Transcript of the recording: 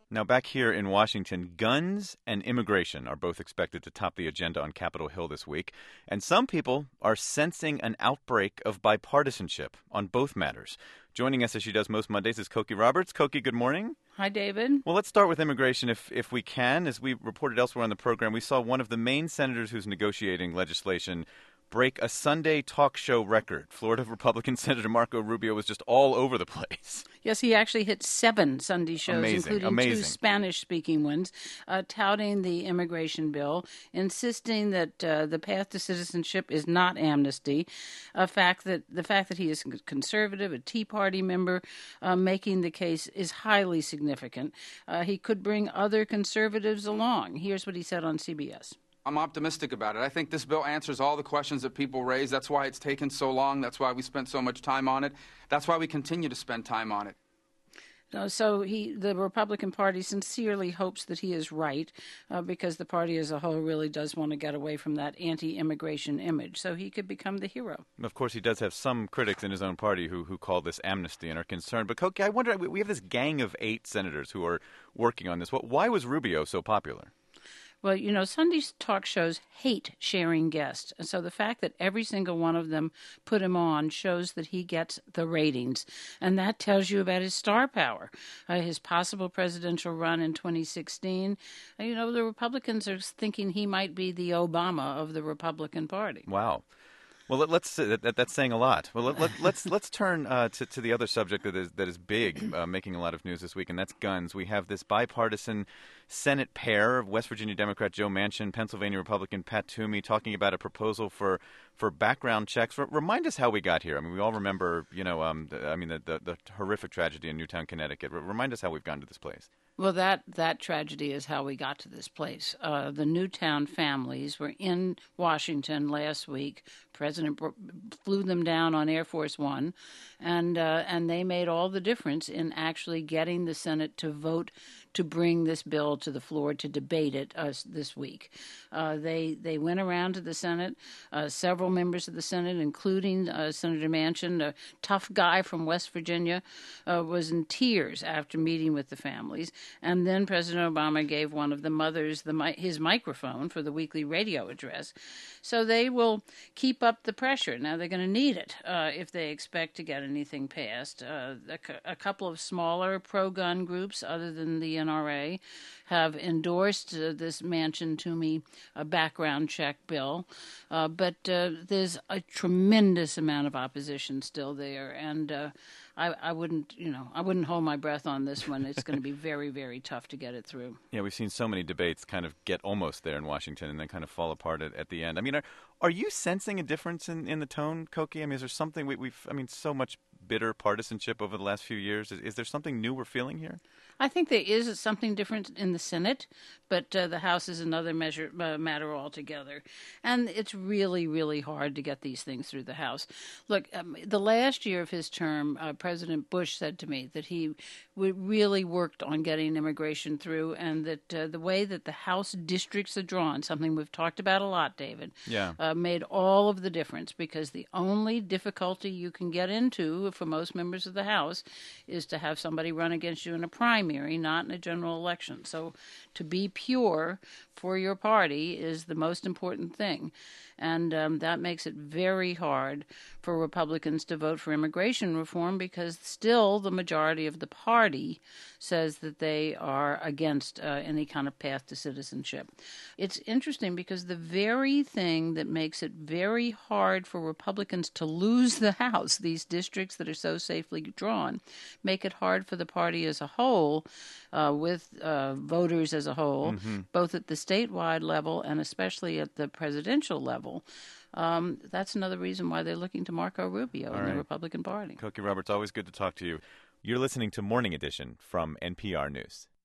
Now, back here in Washington, guns and immigration are both expected to top the agenda on Capitol Hill this week. And some people are sensing an outbreak of bipartisanship on both matters. Joining us as she does most Mondays is Cokie Roberts. Cokie, good morning. Hi, David. Well, let's start with immigration if we can. As we reported elsewhere on the program, we saw one of the main senators who's negotiating legislation break a Sunday talk show record. Florida Republican Senator Marco Rubio was just all over the place. Yes, he actually hit 7 Sunday shows, including 2 Spanish-speaking ones, touting the immigration bill, insisting that the path to citizenship is not amnesty, the fact that he is conservative, a Tea Party member, making the case is highly significant. He could bring other conservatives along. Here's what he said on CBS. I'm optimistic about it. I think this bill answers all the questions that people raise. That's why it's taken so long. That's why we spent so much time on it. That's why we continue to spend time on it. So the Republican Party sincerely hopes that he is right because the party as a whole really does want to get away from that anti-immigration image. So he could become the hero. Of course, he does have some critics in his own party who call this amnesty and are concerned. But, Cokie, I wonder, we have this gang of 8 senators who are working on this. Why was Rubio so popular? Well, Sunday talk shows hate sharing guests. And so the fact that every single one of them put him on shows that he gets the ratings. And that tells you about his star power, his possible presidential run in 2016. The Republicans are thinking he might be the Obama of the Republican Party. Wow. Well, that's saying a lot. Well, let's turn to the other subject that is big, making a lot of news this week, and that's guns. We have this bipartisan Senate pair of West Virginia Democrat Joe Manchin, Pennsylvania Republican Pat Toomey, talking about a proposal for background checks. Remind us how we got here. I mean, we all remember, the horrific tragedy in Newtown, Connecticut. Remind us how we've gotten to this place. Well, that tragedy is how we got to this place. The Newtown families were in Washington last week. President flew them down on Air Force One, and they made all the difference in actually getting the Senate to vote to bring this bill to the floor to debate it this week. They went around to the Senate. Several members of the Senate, including Senator Manchin, a tough guy from West Virginia, was in tears after meeting with the families. And then President Obama gave one of the mothers his microphone for the weekly radio address. So they will keep up the pressure. Now, they're going to need it if they expect to get anything passed. A couple of smaller pro-gun groups, other than the NRA, have endorsed this Manchin-Toomey background check bill. But there's a tremendous amount of opposition still there. And I wouldn't hold my breath on this one. It's going to be very, very tough to get it through. Yeah, we've seen so many debates kind of get almost there in Washington and then kind of fall apart at the end. I mean, are you sensing a difference in the tone, Cokie? I mean, is there something so much bitter partisanship over the last few years? Is there something new we're feeling here? I think there is something different in the Senate, but the House is another matter altogether. And it's really, really hard to get these things through the House. Look, the last year of his term, President Bush said to me that he really worked on getting immigration through, and that the way that the House districts are drawn, something we've talked about a lot, David, made all of the difference, because the only difficulty you can get into for most members of the House is to have somebody run against you in a primary, not in a general election. So to be pure for your party is the most important thing. And that makes it very hard for Republicans to vote for immigration reform, because still the majority of the party says that they are against any kind of path to citizenship. It's interesting because the very thing that makes it very hard for Republicans to lose the House, these districts that are so safely drawn, make it hard for the party as a whole, with voters as a whole, both at the statewide level and especially at the presidential level. That's another reason why they're looking to Marco Rubio in the Republican Party. Cokie Roberts, always good to talk to you. You're listening to Morning Edition from NPR News.